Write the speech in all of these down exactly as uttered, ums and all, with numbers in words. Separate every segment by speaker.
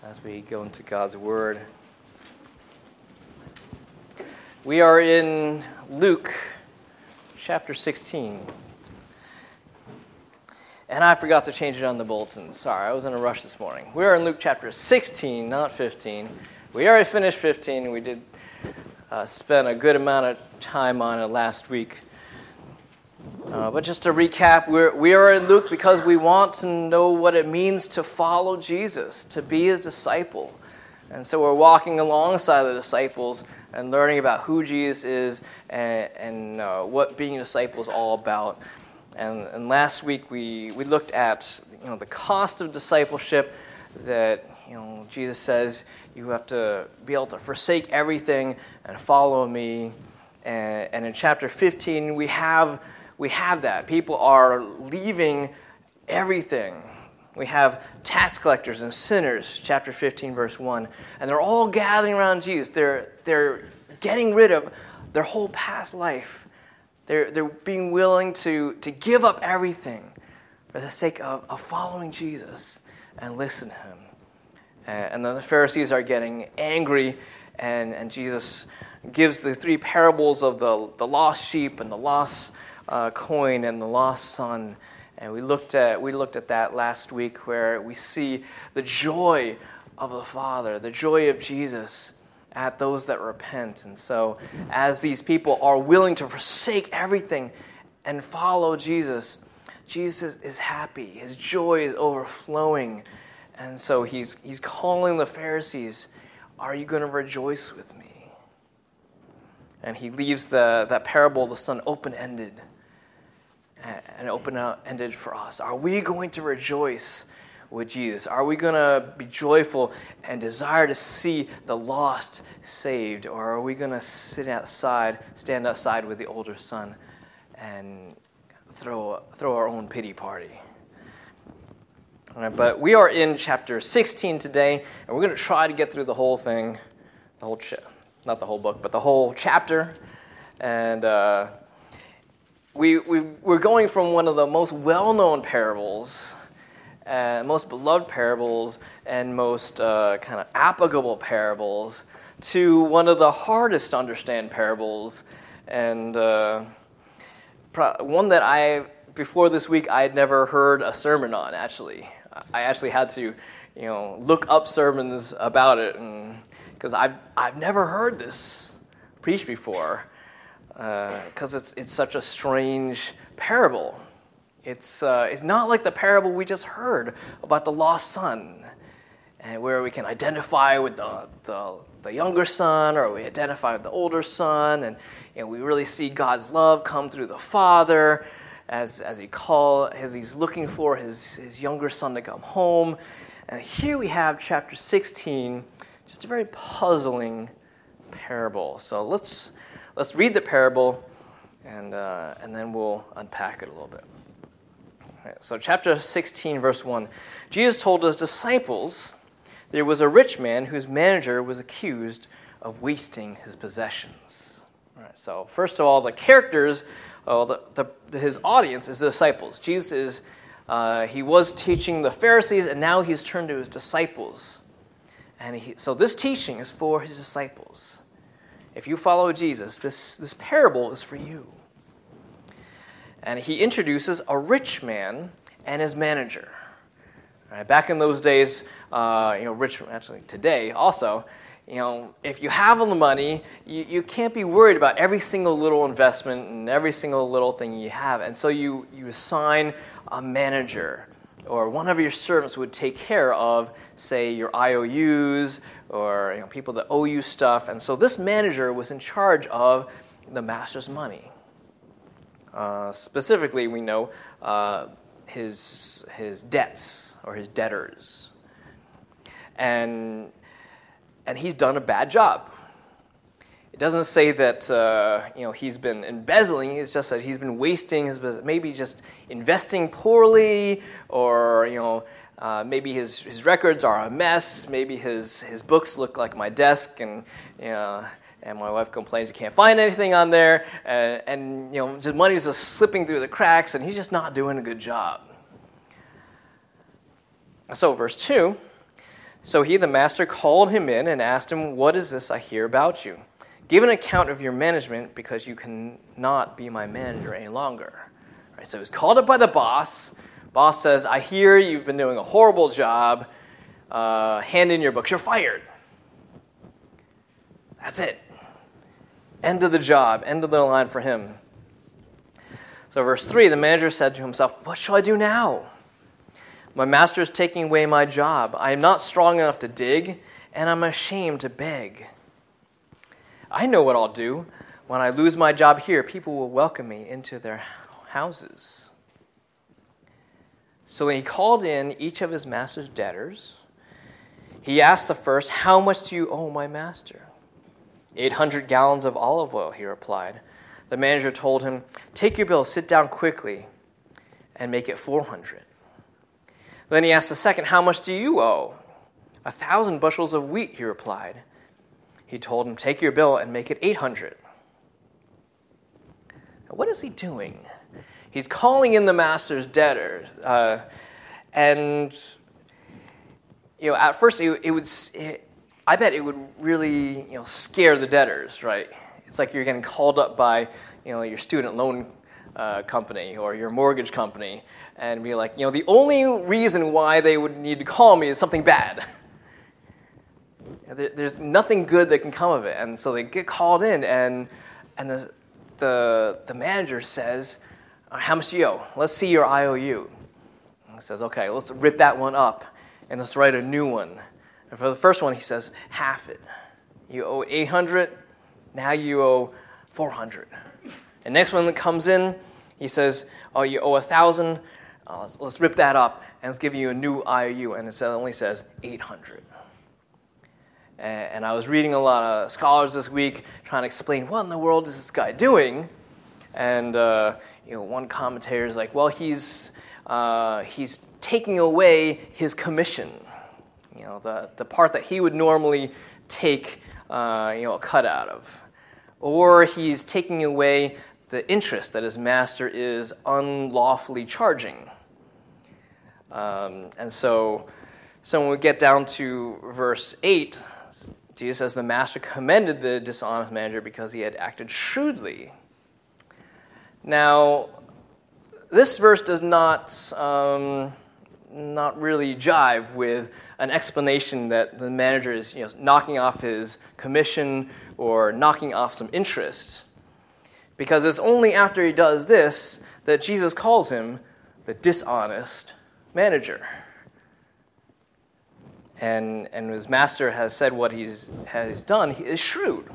Speaker 1: as we go into God's Word. We are in Luke chapter sixteen. And I forgot to change it on the bulletin. Sorry, I was in a rush this morning. We are in Luke chapter sixteen, not fifteen. We already finished fifteen, and we did uh, spend a good amount of time on it last week. Uh, but just to recap, we're, we are in Luke because we want to know what it means to follow Jesus, to be his disciple. And so we're walking alongside the disciples and learning about who Jesus is and, and uh, what being a disciple is all about. And, and last week we, we looked at you know the cost of discipleship, that you know Jesus says you have to be able to forsake everything and follow me. And, and in chapter fifteen we have we have that. People are leaving everything. We have tax collectors and sinners, chapter fifteen, verse one, and they're all gathering around Jesus. They're they're getting rid of their whole past life. They're, they're being willing to, to give up everything for the sake of, of following Jesus and listen to him. And, and then the Pharisees are getting angry, and, and Jesus gives the three parables of the, the lost sheep and the lost uh, coin and the lost son. And we looked at we looked at that last week, where we see the joy of the Father, the joy of Jesus at those that repent. And so as these people are willing to forsake everything and follow Jesus, Jesus is happy. His joy is overflowing. And so he's he's calling the Pharisees, "Are you going to rejoice with me?" And he leaves the that parable of the son open-ended. And open-ended for us. Are we going to rejoice with Jesus? Are we going to be joyful and desire to see the lost saved? Or are we going to sit outside, stand outside with the older son and throw throw our own pity party? All right, but we are in chapter sixteen today, and we're going to try to get through the whole thing, the whole cha- not the whole book, but the whole chapter. And uh, We, we, we're going from one of the most well-known parables, uh, most beloved parables, and most uh, kind of applicable parables to one of the hardest to understand parables, and uh, pro- one that I, before this week, I had never heard a sermon on, actually. I actually had to, you know, look up sermons about it, and because I've, I've never heard this preached before. Because uh, it's it's such a strange parable. It's uh, it's not like the parable we just heard about the lost son, and where we can identify with the, the the younger son, or we identify with the older son, and you know, we really see God's love come through the father as as he call as he's looking for his his younger son to come home. And here we have chapter sixteen, just a very puzzling parable. So let's. Let's read the parable, and uh, and then we'll unpack it a little bit. All right, so chapter sixteen, verse one. Jesus told his disciples, there was a rich man whose manager was accused of wasting his possessions. All right, so first of all, the characters, uh, the, the, his audience is the disciples. Jesus is, uh, he was teaching the Pharisees, and now he's turned to his disciples. And he, so this teaching is for his disciples. If you follow Jesus, this, this parable is for you. And he introduces a rich man and his manager. All right, back in those days, uh, you know, rich, actually today also, you know, if you have all the money, you, you can't be worried about every single little investment and every single little thing you have. And so you, you assign a manager, or one of your servants would take care of, say, your I O Us, or you know, people that owe you stuff. And so this manager was in charge of the master's money. Uh, specifically, we know uh, his his debts, or his debtors. And and he's done a bad job. It doesn't say that uh, you know he's been embezzling. It's just that he's been wasting his business, maybe just investing poorly, or you know uh, maybe his, his records are a mess. Maybe his, his books look like my desk, and you know, and my wife complains you can't find anything on there, and, and you know the money's just slipping through the cracks, and he's just not doing a good job. So verse two So he, the master, called him in and asked him, "What is this I hear about you? Give an account of your management, because you cannot be my manager any longer." Right, so he's called up by the boss. Boss says, "I hear you've been doing a horrible job. Uh, hand in your books. You're fired." That's it. End of the job. End of the line for him. So verse three, the manager said to himself, "What shall I do now? My master is taking away my job. I am not strong enough to dig, and I'm ashamed to beg. I know what I'll do. When I lose my job here, people will welcome me into their houses." So when he called in each of his master's debtors, he asked the first, "How much do you owe my master?" Eight hundred gallons of olive oil, he replied. The manager told him, "Take your bill, sit down quickly, and make it four hundred. Then he asked the second, "How much do you owe?" "A thousand bushels of wheat," he replied. He told him, "Take your bill and make it eight hundred. Now, what is he doing? He's calling in the master's debtors, uh, and you know, at first it, it would, it, I bet it would really, you know, scare the debtors, right? It's like you're getting called up by, you know, your student loan uh, company or your mortgage company, and be like, you know, the only reason why they would need to call me is something bad. There, there's nothing good that can come of it, and so they get called in, and and the the the manager says, "How much do you owe? Let's see your I O U." And he says, "Okay, let's rip that one up, and let's write a new one." And for the first one, he says, "Half it. You owe eight hundred. Now you owe four hundred. And next one that comes in, he says, "Oh, you owe a thousand. Uh, let's, let's rip that up, and let's give you a new I O U." And it only says eight hundred. And, and I was reading a lot of scholars this week trying to explain, what in the world is this guy doing? And uh, you know, one commentator is like, well, he's uh, he's taking away his commission. You know, the the part that he would normally take, uh, you know, a cut out of, or he's taking away the interest that his master is unlawfully charging. Um, and so, so when we get down to verse eight, Jesus says the master commended the dishonest manager because he had acted shrewdly. Now, this verse does not um, not really jive with an explanation that the manager is, you know, knocking off his commission or knocking off some interest. Because it's only after he does this that Jesus calls him the dishonest manager. And, and his master has said what he's has done, he is shrewd.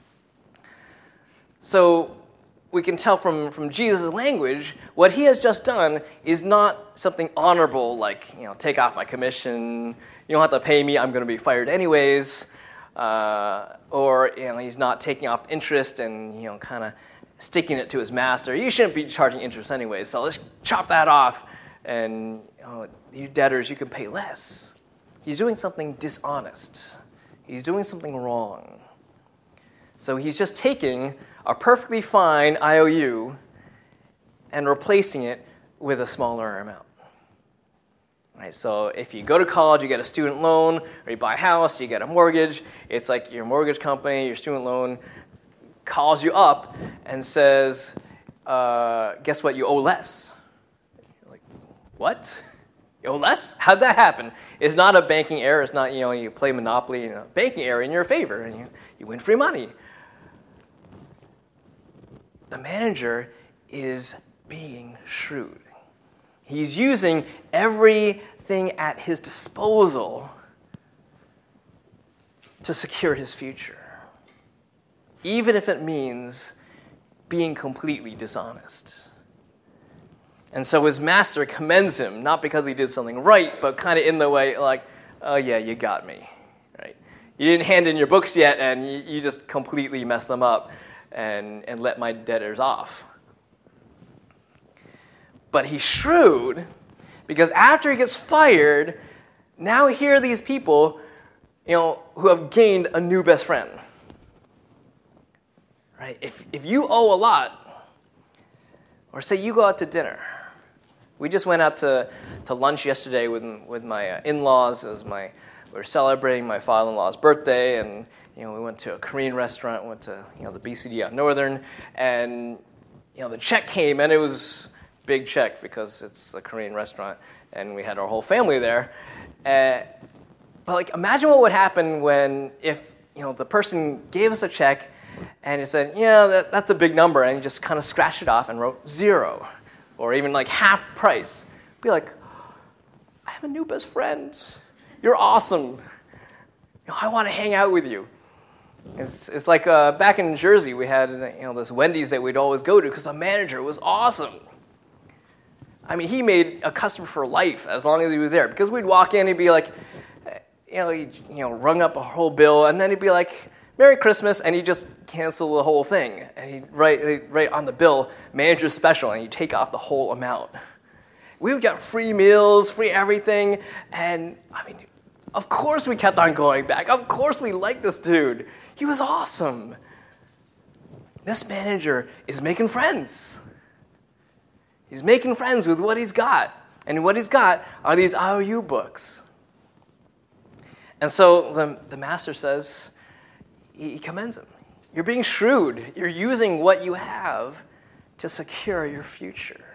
Speaker 1: So we can tell from, from Jesus' language, what he has just done is not something honorable, like, you know, take off my commission, you don't have to pay me, I'm going to be fired anyways. Uh, or, you know, he's not taking off interest and, you know, kind of sticking it to his master. You shouldn't be charging interest anyways, so let's chop that off, and, you know, you debtors, you can pay less. He's doing something dishonest. He's doing something wrong. So he's just taking a perfectly fine I O U and replacing it with a smaller amount. Right, so if you go to college, you get a student loan, or you buy a house, you get a mortgage. It's like your mortgage company, your student loan calls you up and says, uh, guess what, you owe less. You're like, what? You owe less? How'd that happen? It's not a banking error. It's not, you know, you play Monopoly, you know, banking error in your favor, and you, you win free money. The manager is being shrewd. He's using everything at his disposal to secure his future, even if it means being completely dishonest. And so his master commends him, not because he did something right, but kind of in the way, like, oh yeah, you got me, right? You didn't hand in your books yet, and you, you just completely messed them up and, and let my debtors off. But he's shrewd, because after he gets fired, now here are these people, you know, who have gained a new best friend. Right? If if you owe a lot, or say you go out to dinner. We just went out to, to lunch yesterday with with my uh, in-laws. It was my we were celebrating my father-in-law's birthday, and you know we went to a Korean restaurant, went to you know the B C D on Northern, and you know the check came, and it was a big check because it's a Korean restaurant, and we had our whole family there. Uh, but like, imagine what would happen when if you know the person gave us a check, and he said, yeah, that, that's a big number, and he just kind of scratched it off and wrote zero, or even like half price. Be like, I have a new best friend. You're awesome. You know, I want to hang out with you. It's it's like uh, back in Jersey, we had you know this Wendy's that we'd always go to because the manager was awesome. I mean, he made a customer for life as long as he was there, because we'd walk in, he'd be like, you know, he you know rung up a whole bill, and then he'd be like, Merry Christmas, and he'd just cancel the whole thing, and he'd write he'd write on the bill, manager's special, and he'd take off the whole amount. We would get free meals, free everything, and I mean, of course we kept on going back. Of course we liked this dude. He was awesome. This manager is making friends. He's making friends with what he's got. And what he's got are these I O U books. And so the, the master says, he, he commends him. You're being shrewd. You're using what you have to secure your future.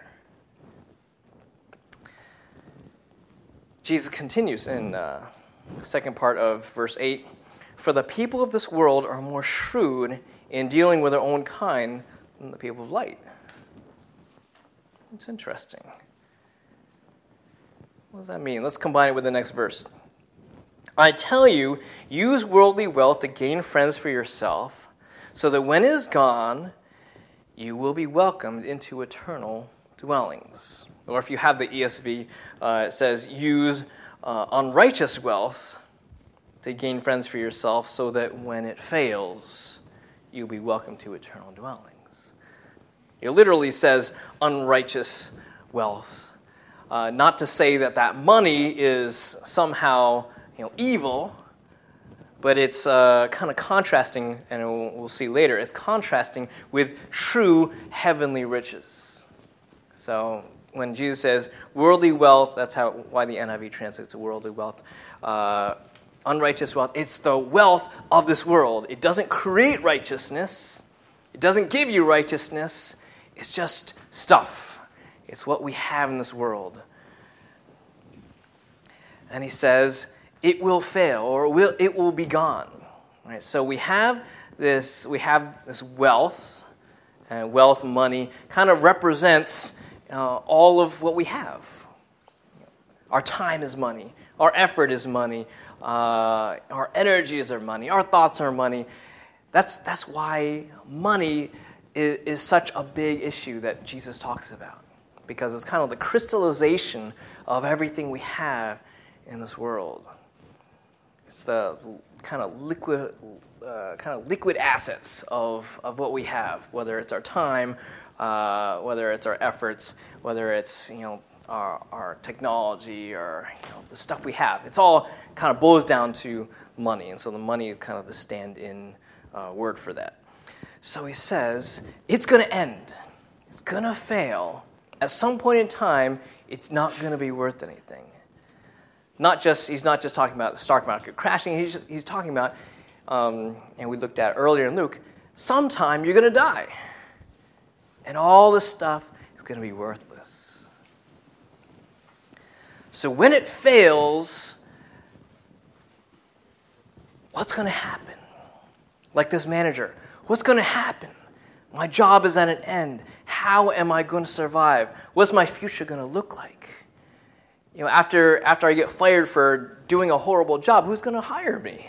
Speaker 1: Jesus continues in uh, the second part of verse eight. For the people of this world are more shrewd in dealing with their own kind than the people of light. It's interesting. What does that mean? Let's combine it with the next verse. I tell you, use worldly wealth to gain friends for yourself, so that when it is gone, you will be welcomed into eternal dwellings. Or if you have the E S V, uh, it says, use uh, unrighteous wealth to gain friends for yourself, so that when it fails, you'll be welcomed to eternal dwellings. It literally says unrighteous wealth. Uh, not to say that that money is somehow you know, evil, but it's uh, kind of contrasting, and we'll, we'll see later, it's contrasting with true heavenly riches. So when Jesus says worldly wealth, that's how why the N I V translates to worldly wealth, uh, unrighteous wealth, it's the wealth of this world. It doesn't create righteousness. It doesn't give you righteousness. It's just stuff. It's what we have in this world. And he says, it will fail, or will, it will be gone. Right? So we have this, we have this wealth, and wealth, money, kind of represents uh, all of what we have. Our time is money. Our effort is money. Uh, our energy is our money. Our thoughts are money. That's that's why money is, is such a big issue that Jesus talks about, because it's kind of the crystallization of everything we have in this world. It's the kind of liquid, uh, kind of liquid assets of of what we have, whether it's our time, uh, whether it's our efforts, whether it's you know our, our technology, or you know, the stuff we have. It's all kind of boils down to money, and so the money is kind of the stand-in uh, word for that. So he says, it's going to end. It's going to fail. At some point in time, it's not going to be worth anything. Not just he's not just talking about the stock market crashing. He's he's talking about, um, and we looked at earlier in Luke, sometime you're going to die, and all this stuff is going to be worthless. So when it fails, what's going to happen? Like this manager, what's going to happen? My job is at an end. How am I going to survive? What's my future going to look like? You know, after after I get fired for doing a horrible job, who's going to hire me?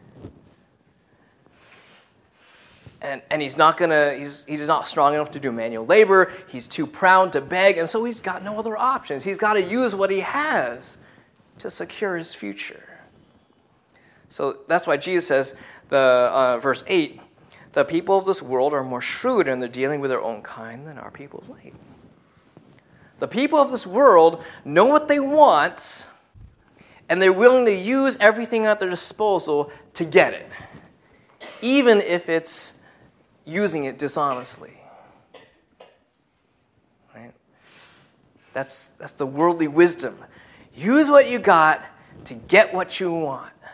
Speaker 1: And and he's not gonna he's he's not strong enough to do manual labor. He's too proud to beg, and so he's got no other options. He's got to use what he has to secure his future. So that's why Jesus says, the uh, verse eight, the people of this world are more shrewd in their dealing with their own kind than our people of light. The people of this world know what they want, and they're willing to use everything at their disposal to get it, even if it's using it dishonestly. Right? That's, that's the worldly wisdom. Use what you got to get what you want.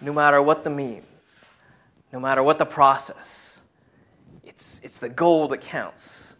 Speaker 1: no matter what the means, no matter what the process. It's, it's the goal that counts.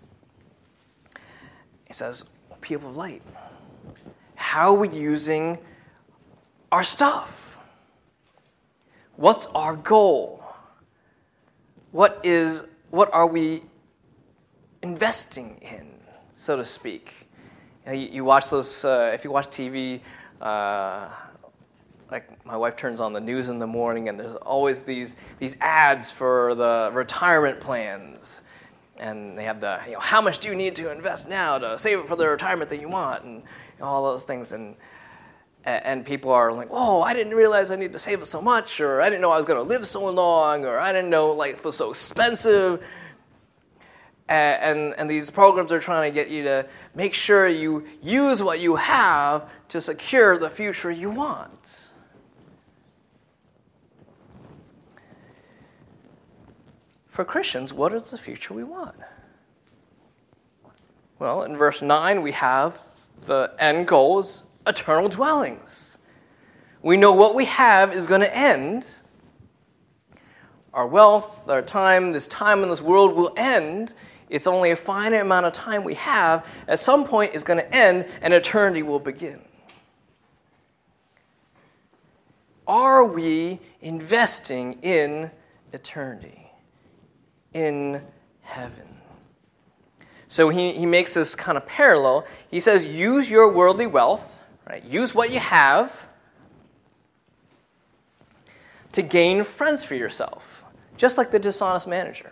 Speaker 1: He says, people of light, how are we using our stuff? What's our goal? What is, what are we investing in, so to speak? You, know, you, you watch those, uh, if you watch T V, uh, like my wife turns on the news in the morning, and there's always these these ads for the retirement plans, and they have the, you know, how much do you need to invest now to save it for the retirement that you want, and you know, all those things, and and people are like, oh, I didn't realize I need to save it so much, or I didn't know I was going to live so long, or I didn't know like it was so expensive. And, and these programs are trying to get you to make sure you use what you have to secure the future you want. For Christians, what is the future we want? Well, in verse nine, we have the end goal is eternal dwellings. We know what we have is going to end. Our wealth, our time, this time in this world will end. It's only a finite amount of time we have. At some point, it's going to end, and eternity will begin. Are we investing in eternity, in heaven? So he, he makes this kind of parallel. He says, use your worldly wealth, right? Use what you have to gain friends for yourself, just like the dishonest manager.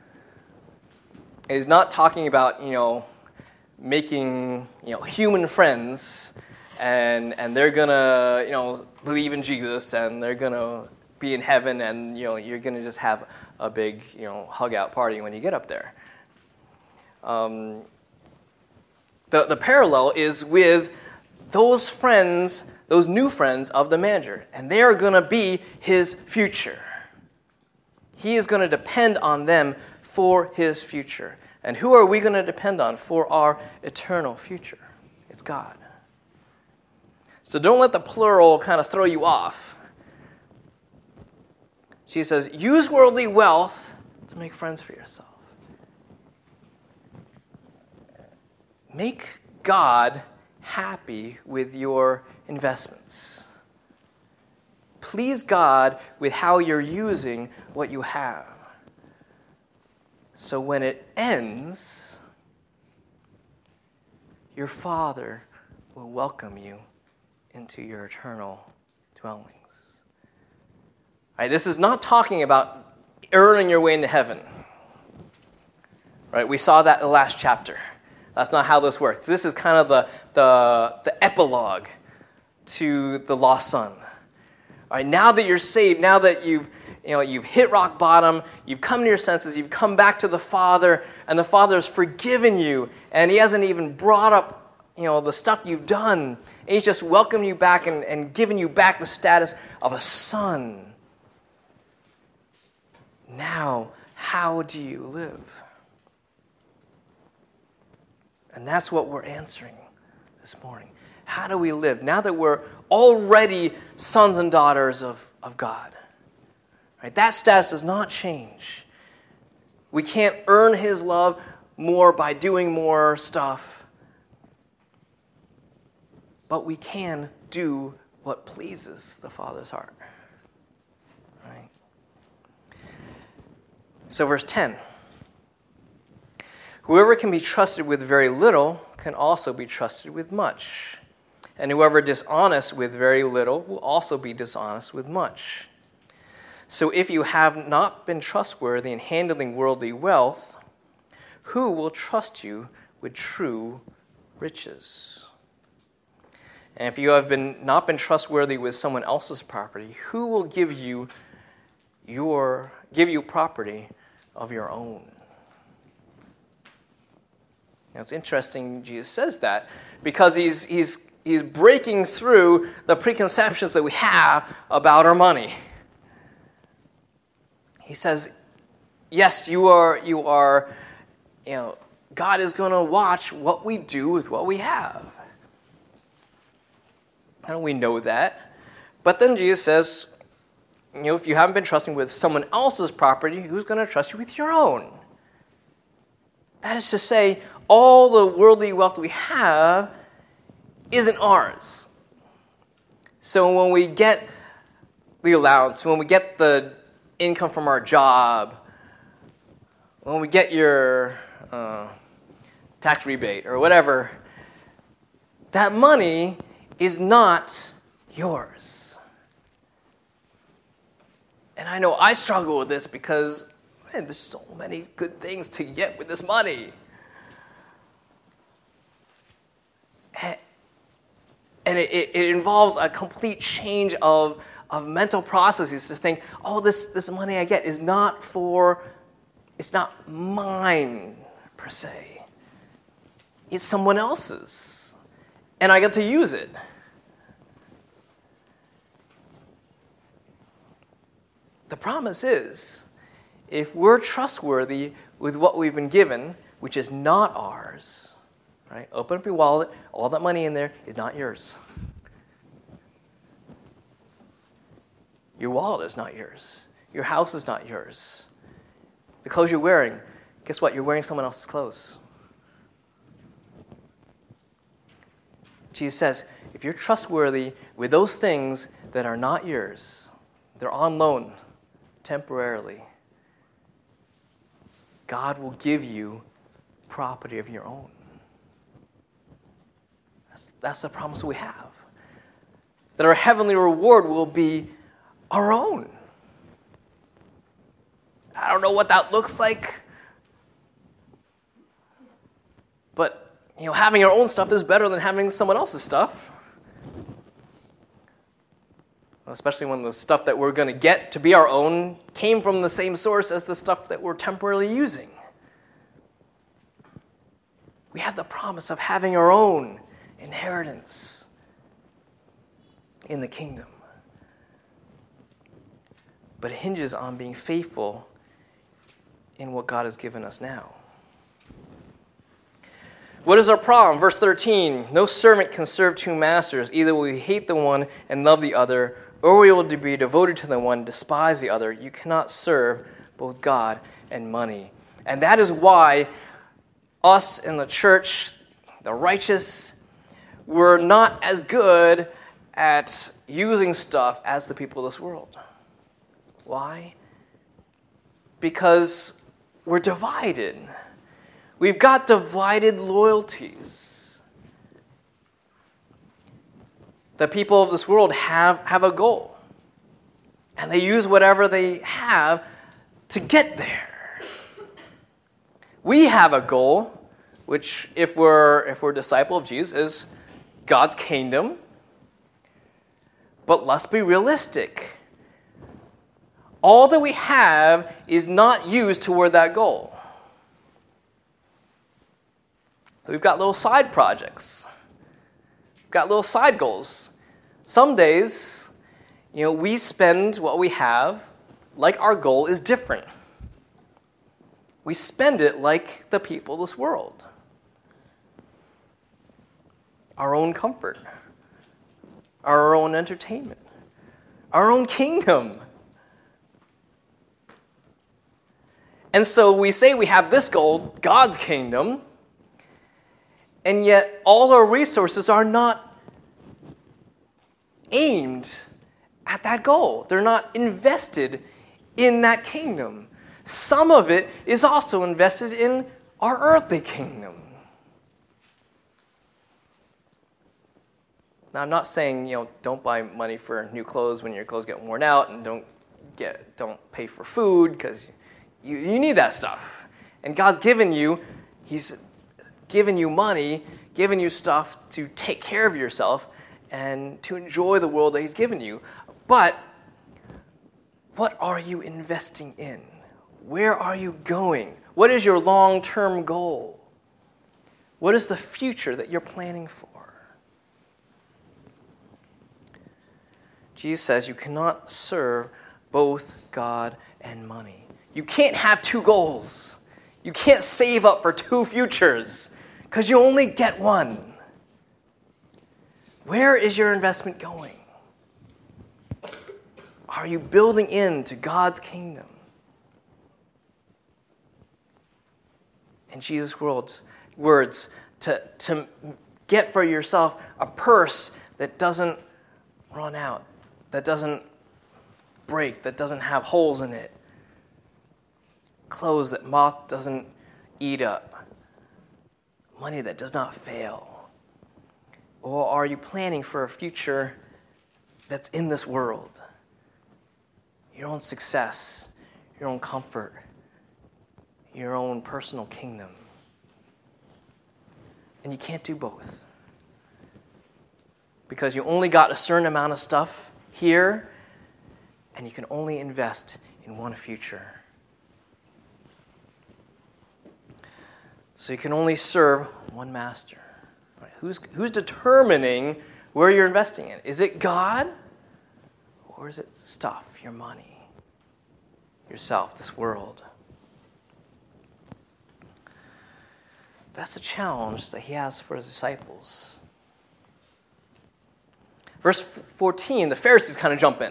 Speaker 1: He's not talking about, you know, making, you know, human friends, and and they're gonna, you know, believe in Jesus, and they're gonna be in heaven, and you know, you're gonna just have a big, you know, hug out party when you get up there. Um, the the parallel is with those friends, those new friends of the manager, and they are gonna be his future. He is gonna depend on them for his future. And who are we going to depend on for our eternal future? It's God. So don't let the plural kind of throw you off. She says, use worldly wealth to make friends for yourself. Make God happy with your investments. Please God with how you're using what you have. So when it ends, your Father will welcome you into your eternal dwellings. All right, this is not talking about earning your way into heaven. Right? We saw that in the last chapter. That's not how this works. This is kind of the, the, the epilogue to the lost son. All right, now that you're saved, now that you've You know, you've hit rock bottom, you've come to your senses, you've come back to the Father, and the Father has forgiven you, and He hasn't even brought up, you know, the stuff you've done. And He's just welcomed you back and, and given you back the status of a son. Now, how do you live? And that's what we're answering this morning. How do we live now that we're already sons and daughters of, of God? Right? That status does not change. We can't earn His love more by doing more stuff. But we can do what pleases the Father's heart. Right? So verse ten. Whoever can be trusted with very little can also be trusted with much. And whoever dishonest with very little will also be dishonest with much. So if you have not been trustworthy in handling worldly wealth, who will trust you with true riches? And if you have been not been trustworthy with someone else's property, who will give you your give you property of your own? Now it's interesting Jesus says that because he's he's he's breaking through the preconceptions that we have about our money. He says, yes, you are, you are, you know, God is going to watch what we do with what we have. And we know that. But then Jesus says, you know, if you haven't been trusting with someone else's property, who's going to trust you with your own? That is to say, all the worldly wealth we have isn't ours. So when we get the allowance, when we get the income from our job, when we get your uh, tax rebate or whatever, that money is not yours. And I know I struggle with this because, man, there's so many good things to get with this money. And it, it, it involves a complete change of, of mental processes to think, oh, this, this money I get is not for, it's not mine per se. It's someone else's. And I get to use it. The promise is, if we're trustworthy with what we've been given, which is not ours, right? Open up your wallet, all that money in there is not yours. Your wallet is not yours. Your house is not yours. The clothes you're wearing, guess what? You're wearing someone else's clothes. Jesus says, if you're trustworthy with those things that are not yours, they're on loan temporarily, God will give you property of your own. That's, that's the promise we have. That our heavenly reward will be our own. I don't know what that looks like, but you know, having our own stuff is better than having someone else's stuff. Especially when the stuff that we're going to get to be our own came from the same source as the stuff that we're temporarily using. We have the promise of having our own inheritance in the kingdom. But it hinges on being faithful in what God has given us now. What is our problem? Verse thirteen, no servant can serve two masters. Either we hate the one and love the other, or we will be devoted to the one, despise the other. You cannot serve both God and money. And that is why us in the church, the righteous, we're not as good at using stuff as the people of this world. Why? Because we're divided. We've got divided loyalties. The people of this world have, have a goal. And they use whatever they have to get there. We have a goal, which if we're if we're a disciple of Jesus, is God's kingdom. But let's be realistic. All that we have is not used toward that goal. We've got little side projects. We've got little side goals. Some days, you know, we spend what we have like our goal is different. We spend it like the people of this world. Our own comfort. Our own entertainment. Our own kingdom. And so we say we have this goal, God's kingdom, and yet all our resources are not aimed at that goal. They're not invested in that kingdom. Some of it is also invested in our earthly kingdom. Now, I'm not saying, you know, don't buy money for new clothes when your clothes get worn out, and don't get don't pay for food because you, you need that stuff. And God's given you, He's given you money, given you stuff to take care of yourself and to enjoy the world that He's given you. But what are you investing in? Where are you going? What is your long-term goal? What is the future that you're planning for? Jesus says you cannot serve both God and money. You can't have two goals. You can't save up for two futures because you only get one. Where is your investment going? Are you building into God's kingdom? In Jesus' words, words to, to get for yourself a purse that doesn't run out, that doesn't break, that doesn't have holes in it, clothes that moth doesn't eat up, money that does not fail? Or are you planning for a future that's in this world? Your own success, your own comfort, your own personal kingdom. And you can't do both. Because you only got a certain amount of stuff here, and you can only invest in one future. So you can only serve one master. Right? Who's, who's determining where you're investing in? Is it God? Or is it stuff, your money, yourself, this world? That's the challenge that he has for his disciples. Verse fourteen, the Pharisees kind of jump in.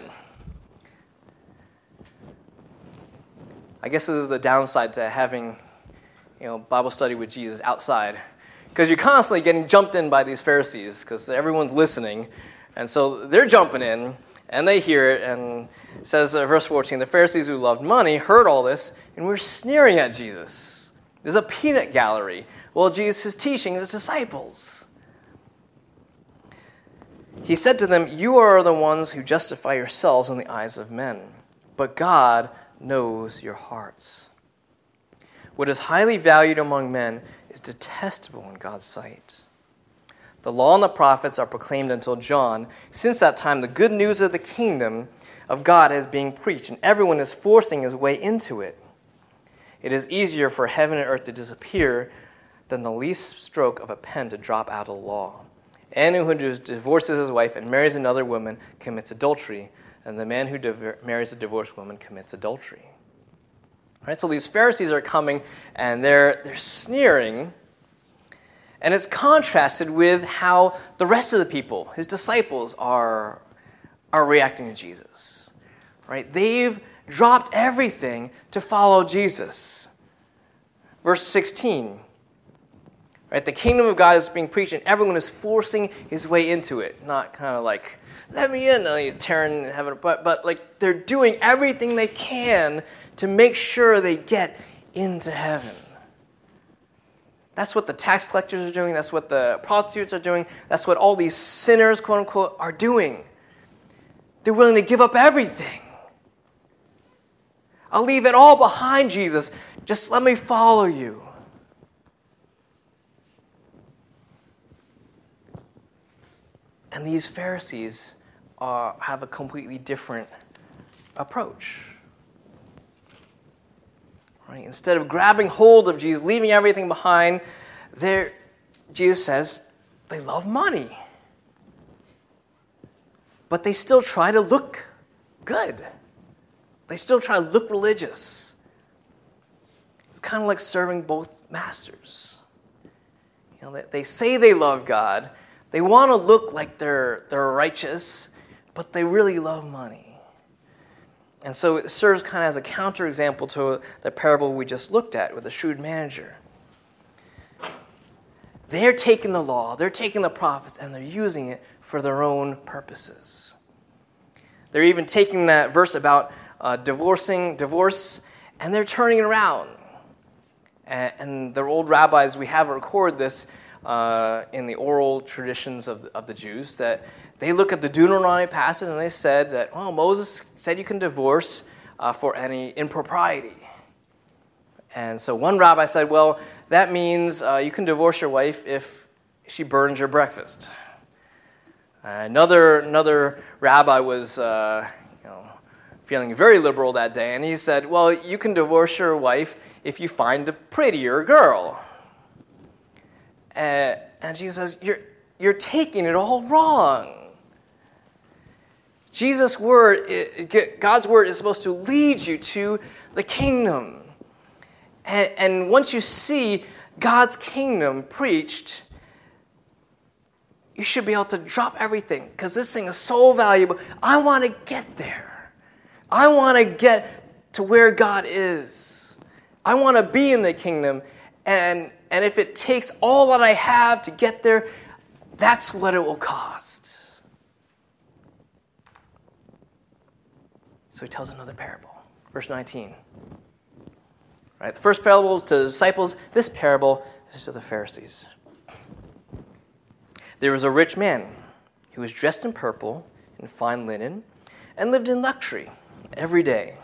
Speaker 1: I guess this is the downside to having, you know, Bible study with Jesus outside. Because you're constantly getting jumped in by these Pharisees, because everyone's listening. And so they're jumping in, and they hear it, and it says, uh, verse fourteen, the Pharisees who loved money heard all this, and were sneering at Jesus. There's a peanut gallery. Well, Jesus is teaching his disciples. He said to them, you are the ones who justify yourselves in the eyes of men, but God knows your hearts. What is highly valued among men is detestable in God's sight. The law and the prophets are proclaimed until John. Since that time, the good news of the kingdom of God is being preached, and everyone is forcing his way into it. It is easier for heaven and earth to disappear than the least stroke of a pen to drop out of the law. Anyone who divorces his wife and marries another woman commits adultery, and the man who div- marries a divorced woman commits adultery. All right, so these Pharisees are coming, and they're they're sneering, and it's contrasted with how the rest of the people, his disciples, are, are reacting to Jesus. Right? They've dropped everything to follow Jesus. Verse sixteen. Right, the kingdom of God is being preached, and everyone is forcing his way into it. Not kind of like, let me in, and you tearing heaven, but but like they're doing everything they can to make sure they get into heaven. That's what the tax collectors are doing. That's what the prostitutes are doing. That's what all these sinners, quote unquote, are doing. They're willing to give up everything. I'll leave it all behind, Jesus. Just let me follow you. And these Pharisees are, have a completely different approach. Right? Instead of grabbing hold of Jesus, leaving everything behind, Jesus says they love money. But they still try to look good. They still try to look religious. It's kind of like serving both masters. You know, they, they say they love God. They want to look like they're they're righteous, but they really love money. And so it serves kind of as a counterexample to the parable we just looked at with the shrewd manager. They're taking the law, they're taking the prophets, and they're using it for their own purposes. They're even taking that verse about uh, divorcing, divorce, and they're turning it around. And, and their old rabbis, we have recorded this uh, in the oral traditions of the, of the Jews, that they look at the Deuteronomy passage and they said that, well, Moses said you can divorce uh, for any impropriety. And so one rabbi said, well, that means uh, you can divorce your wife if she burns your breakfast. Uh, another another rabbi was uh, you know, feeling very liberal that day, and he said, well, you can divorce your wife if you find a prettier girl. Uh, and Jesus says, you're, you're taking it all wrong. Jesus' word, God's word is supposed to lead you to the kingdom. And, and once you see God's kingdom preached, you should be able to drop everything because this thing is so valuable. I want to get there. I want to get to where God is. I want to be in the kingdom. And, and if it takes all that I have to get there, that's what it will cost. So he tells another parable. Verse nineteen. Right, the first parable was to the disciples. This parable is to the Pharisees. There was a rich man who was dressed in purple and fine linen and lived in luxury every day.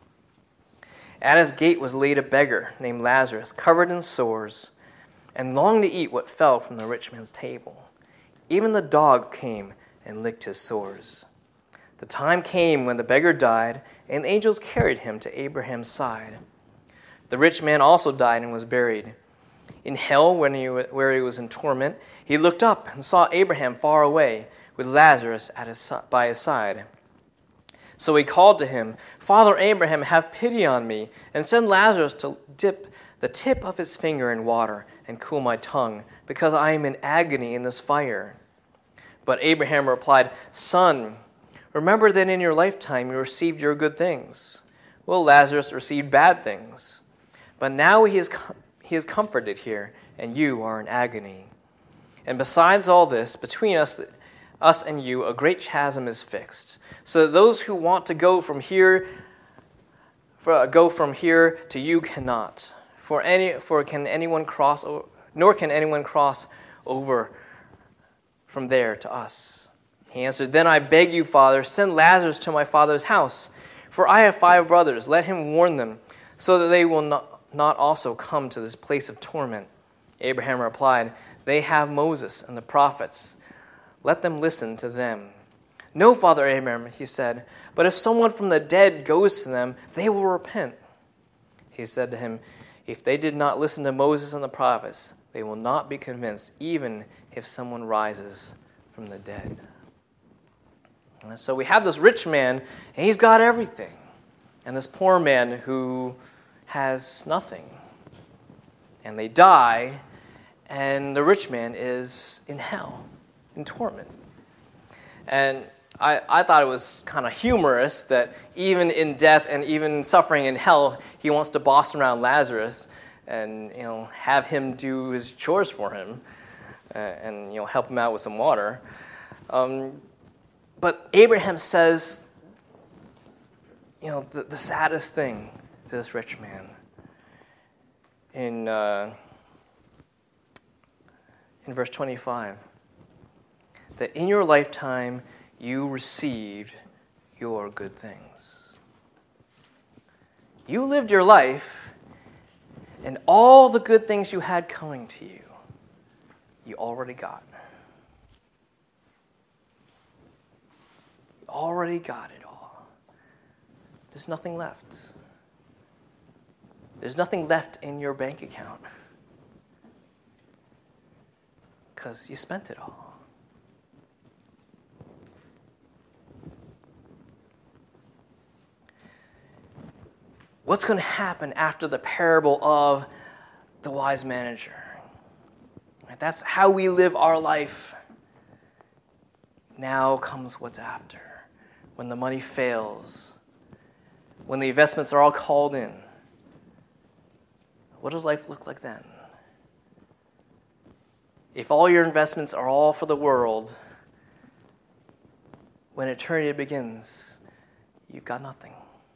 Speaker 1: At his gate was laid a beggar named Lazarus, covered in sores, and longed to eat what fell from the rich man's table. Even the dogs came and licked his sores. The time came when the beggar died, and angels carried him to Abraham's side. The rich man also died and was buried. In hell, when he, where he was in torment, he looked up and saw Abraham far away, with Lazarus at his, by his side. So he called to him, Father Abraham, have pity on me, and send Lazarus to dip the tip of his finger in water and cool my tongue, because I am in agony in this fire. But Abraham replied, Son, remember that in your lifetime you received your good things. Well, Lazarus received bad things. But now he is, he is comforted here, and you are in agony. And besides all this, between us, us and you, a great chasm is fixed, so that those who want to go from here, for, go from here to you cannot. For any, for can anyone cross, nor can anyone cross over from there to us. He answered, Then I beg you, Father, send Lazarus to my father's house, for I have five brothers. Let him warn them, so that they will not, not also come to this place of torment. Abraham replied, They have Moses and the prophets. Let them listen to them. No, Father Abraham, he said, but if someone from the dead goes to them, they will repent. He said to him, If they did not listen to Moses and the prophets, they will not be convinced, even if someone rises from the dead. And so we have this rich man, and he's got everything. And this poor man who has nothing. And they die, and the rich man is in hell, in torment. And I, I thought it was kind of humorous that even in death and even suffering in hell, he wants to boss around Lazarus and, you know, have him do his chores for him uh, and, you know, help him out with some water. Um, but Abraham says, you know, the, the saddest thing to this rich man. In uh, in verse twenty-five, that in your lifetime you received your good things. You lived your life, and all the good things you had coming to you, you already got. You already got it all. There's nothing left. There's nothing left in your bank account because you spent it all. What's going to happen after the parable of the wise manager? That's how we live our life. Now comes what's after. When the money fails, when the investments are all called in, what does life look like then? If all your investments are all for the world, when eternity begins, you've got nothing.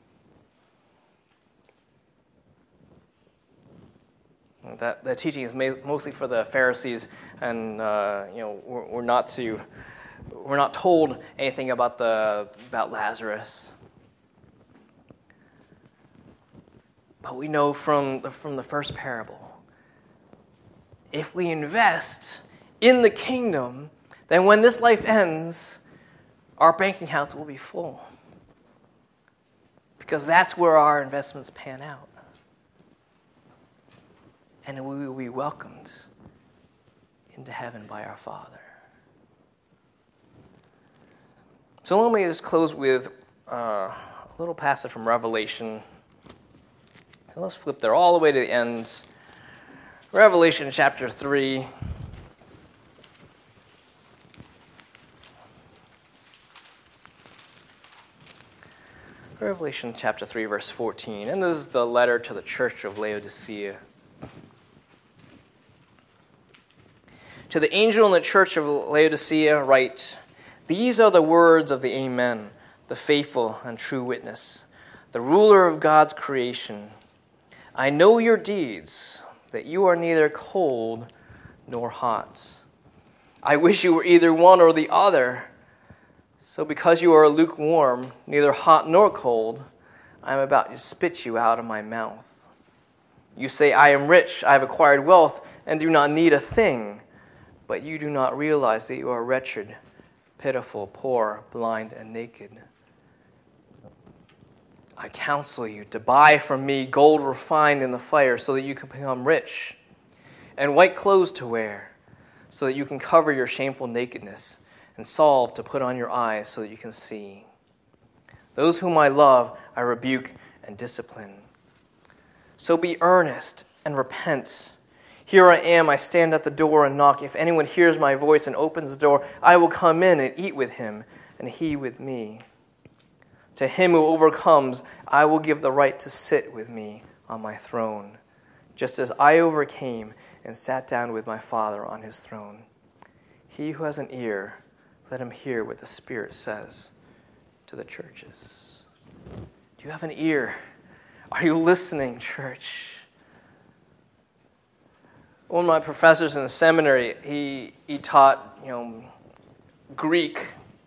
Speaker 1: That, that teaching is mostly for the Pharisees, and uh, you know we're, we're not to we're not told anything about the about Lazarus. But we know from the, from the first parable, if we invest in the kingdom, then when this life ends, our bank accounts will be full. Because that's where our investments pan out. And we will be welcomed into heaven by our Father. So let me just close with uh, a little passage from Revelation. And let's flip there all the way to the end. Revelation chapter three. Revelation chapter three, verse fourteen. And this is the letter to the church of Laodicea. To the angel in the church of Laodicea write, "These are the words of the Amen, the faithful and true witness, the ruler of God's creation. I know your deeds, that you are neither cold nor hot. I wish you were either one or the other. So because you are lukewarm, neither hot nor cold, I am about to spit you out of my mouth. You say, 'I am rich, I have acquired wealth, and do not need a thing.' But you do not realize that you are wretched, pitiful, poor, blind, and naked. I counsel you to buy from me gold refined in the fire so that you can become rich, and white clothes to wear so that you can cover your shameful nakedness, and salve to put on your eyes so that you can see. Those whom I love, I rebuke and discipline. So be earnest and repent. Here I am, I stand at the door and knock. If anyone hears my voice and opens the door, I will come in and eat with him, and he with me. To him who overcomes, I will give the right to sit with me on my throne, just as I overcame and sat down with my Father on his throne. He who has an ear, let him hear what the Spirit says to the churches." Do you have an ear? Are you listening, church? One of my professors in the seminary, he he taught, you know, Greek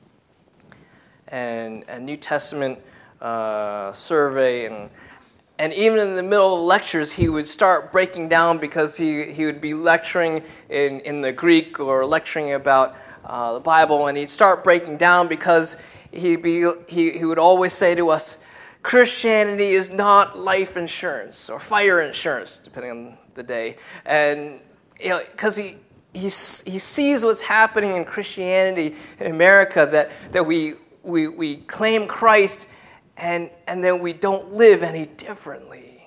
Speaker 1: and a New Testament uh, survey, and and even in the middle of lectures, he would start breaking down because he, he would be lecturing in, in the Greek or lecturing about uh, the Bible, and he'd start breaking down because he'd be he he would always say to us, Christianity is not life insurance or fire insurance, depending on the day, and you know, because he. He, he sees what's happening in Christianity in America, that, that we, we we claim Christ and, and then we don't live any differently.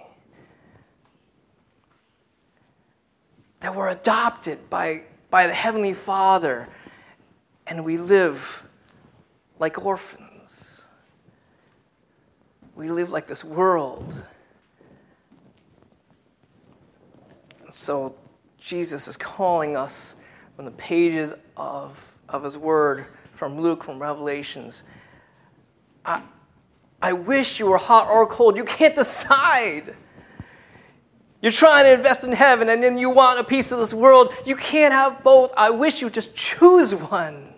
Speaker 1: That we're adopted by, by the Heavenly Father and we live like orphans. We live like this world. And so Jesus is calling us from the pages of, of his word, from Luke, from Revelations. I, I wish you were hot or cold. You can't decide. You're trying to invest in heaven and then you want a piece of this world. You can't have both. I wish you would just choose one.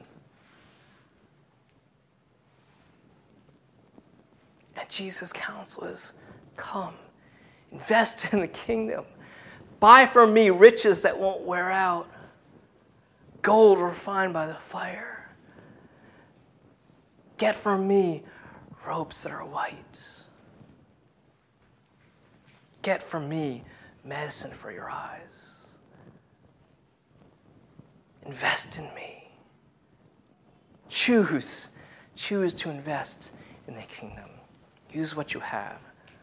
Speaker 1: And Jesus' counsel is, come, invest in the kingdom. Buy from me riches that won't wear out, gold refined by the fire. Get from me robes that are white. Get from me medicine for your eyes. Invest in me. Choose. Choose to invest in the kingdom. Use what you have.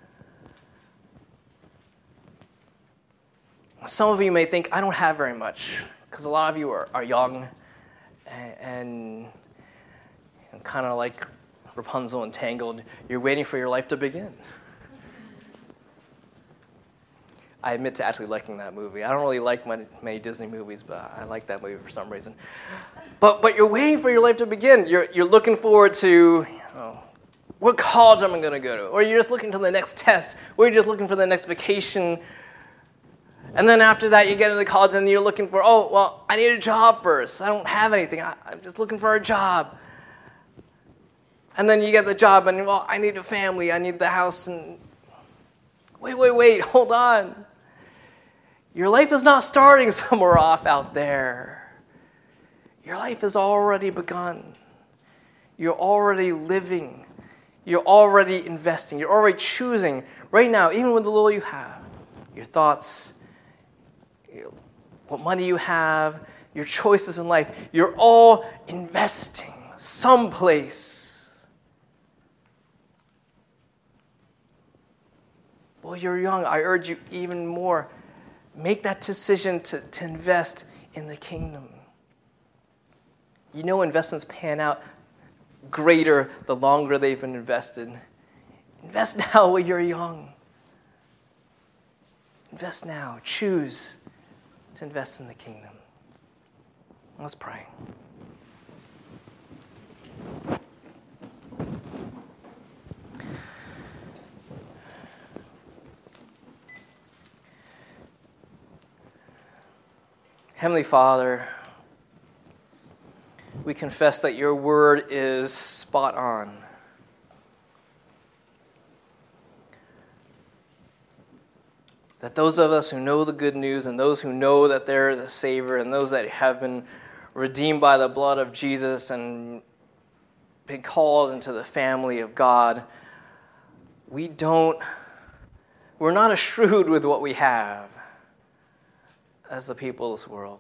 Speaker 1: Some of you may think, I don't have very much, because a lot of you are, are young and, and, and kind of like Rapunzel and Tangled. You're waiting for your life to begin. I admit to actually liking that movie. I don't really like many, many Disney movies, but I like that movie for some reason. But but you're waiting for your life to begin. You're you're looking forward to, oh, what college am I going to go to? Or you're just looking to the next test. Or you're just looking for the next vacation. And then after that, you get into college and you're looking for, oh, well, I need a job first. I don't have anything. I, I'm just looking for a job. And then you get the job and, well, I need a family. I need the house. And wait, wait, wait, hold on. Your life is not starting somewhere off out there. Your life has already begun. You're already living. You're already investing. You're already choosing right now, even with the little you have, your thoughts, what money you have, your choices in life, you're all investing someplace. Well, you're young. I urge you even more. Make that decision to, to invest in the kingdom. You know investments pan out greater the longer they've been invested Invest now while you're young. Invest now. Choose to invest in the kingdom. Let's pray. Heavenly Father, we confess that your word is spot on. That those of us who know the good news and those who know that there is a Savior and those that have been redeemed by the blood of Jesus and been called into the family of God, we don't, we're not as shrewd with what we have as the people of this world.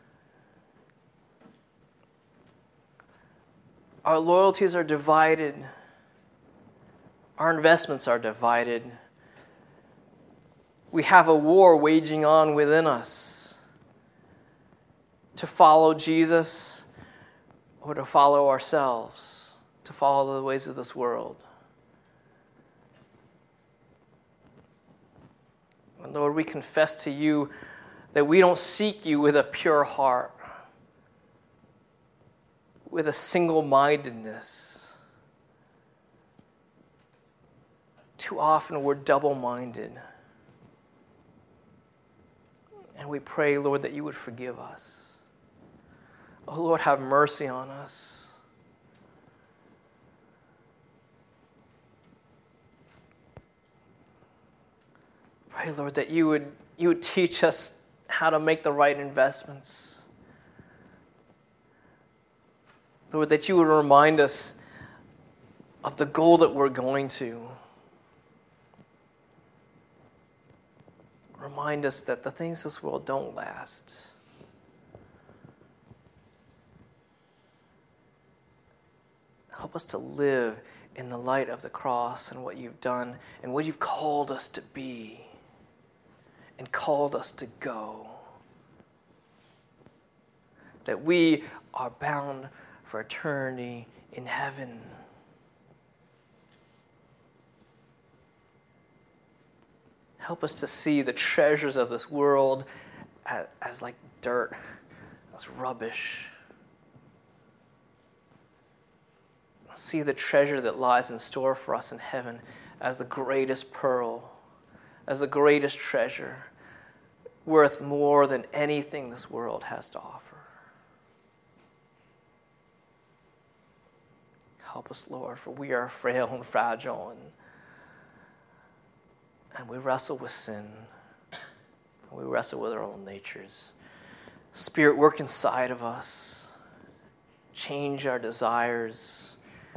Speaker 1: Our loyalties are divided. Our investments are divided. We have a war waging on within us to follow Jesus or to follow ourselves, to follow the ways of this world. And Lord, we confess to you that we don't seek you with a pure heart, with a single-mindedness. Too often we're double-minded. And we pray, Lord, that you would forgive us. Oh, Lord, have mercy on us. Pray, Lord, that you would, you would teach us how to make the right investments. Lord, that you would remind us of the goal that we're going to. Remind us that the things of this world don't last. Help us to live in the light of the cross and what you've done and what you've called us to be and called us to go. That we are bound for eternity in heaven. Help us to see the treasures of this world as, as like dirt, as rubbish. See the treasure that lies in store for us in heaven as the greatest pearl, as the greatest treasure, worth more than anything this world has to offer. Help us, Lord, for we are frail and fragile, and, and we wrestle with sin. And we wrestle with our own natures. Spirit, work inside of us. Change our desires.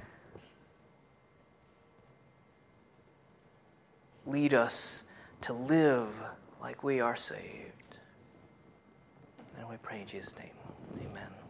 Speaker 1: Lead us to live like we are saved. And we pray in Jesus' name. Amen.